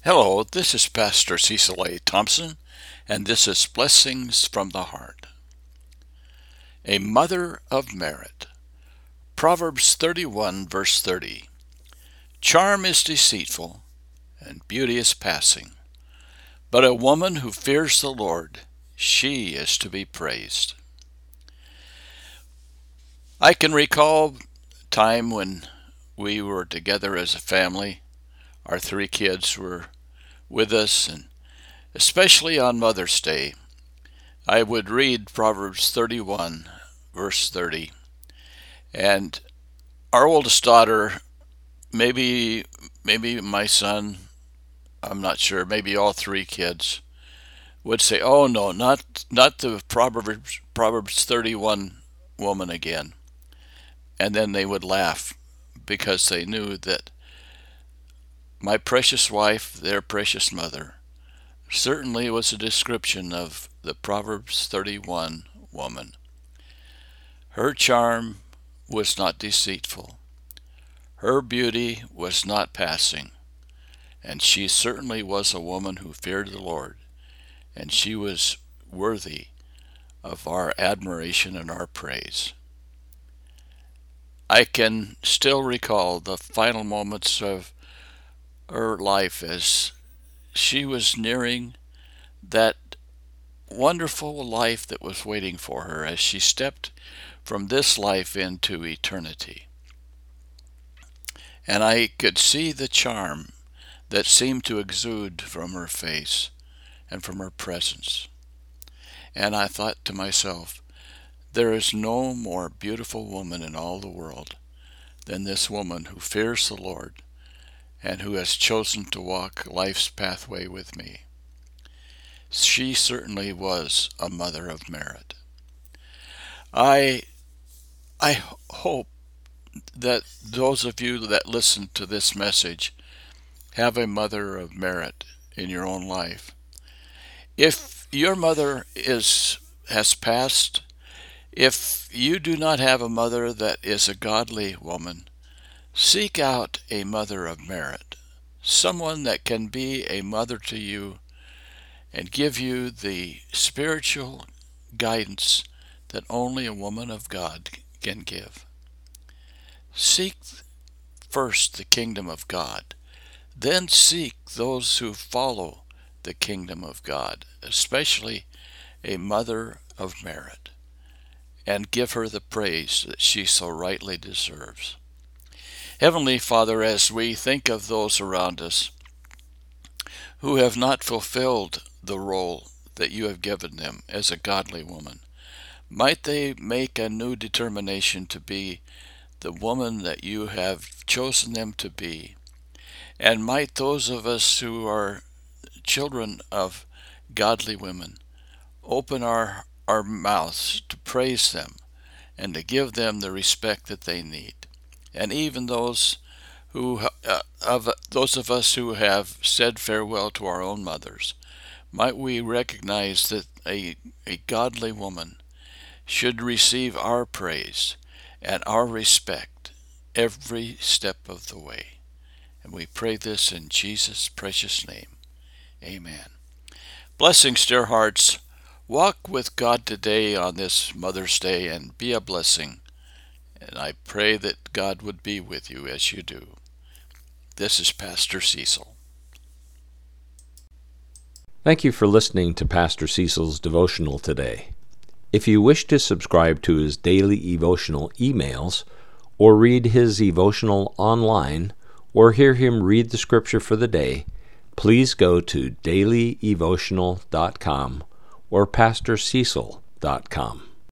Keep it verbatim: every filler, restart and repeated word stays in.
Hello, this is Pastor Cecil A. Thompson, and this is Blessings from the Heart. A mother of merit. Proverbs thirty-one, verse thirty. Charm is deceitful, and beauty is passing, but a woman who fears the Lord, she is to be praised. I can recall a time when we were together as a family. Our three kids were with us, and especially on Mother's Day, I would read Proverbs thirty-one, verse thirty, and our oldest daughter, maybe maybe my son, I'm not sure, maybe all three kids, would say, "Oh no, not not the Proverbs Proverbs thirty-one woman again," and then they would laugh because they knew that my precious wife, their precious mother, certainly was a description of the Proverbs thirty-one woman. Her charm was not deceitful. Her beauty was not passing. And she certainly was a woman who feared the Lord. And she was worthy of our admiration and our praise. I can still recall the final moments of her life as she was nearing that wonderful life that was waiting for her as she stepped from this life into eternity. And I could see the charm that seemed to exude from her face and from her presence. And I thought to myself, there is no more beautiful woman in all the world than this woman who fears the Lord and who has chosen to walk life's pathway with me. She certainly was a mother of merit. I I hope that those of you that listen to this message have a mother of merit in your own life. If your mother is has passed, if you do not have a mother that is a godly woman, seek out a mother of merit, someone that can be a mother to you and give you the spiritual guidance that only a woman of God can give. Seek first the kingdom of God, then seek those who follow the kingdom of God, especially a mother of merit, and give her the praise that she so rightly deserves. Heavenly Father, as we think of those around us who have not fulfilled the role that you have given them as a godly woman, might they make a new determination to be the woman that you have chosen them to be. And might those of us who are children of godly women open our, our mouths to praise them and to give them the respect that they need. And even those who uh, of those of us who have said farewell to our own mothers, might we recognize that a, a godly woman should receive our praise and our respect every step of the way. And we pray this in Jesus' precious name. Amen. Blessings, dear hearts. Walk with God today on this Mother's Day and be a blessing. And I pray that God would be with you as you do. This is Pastor Cecil. Thank you for listening to Pastor Cecil's devotional today. If you wish to subscribe to his daily devotional emails, or read his devotional online, or hear him read the scripture for the day, please go to daily devotional dot com or pastor cecil dot com.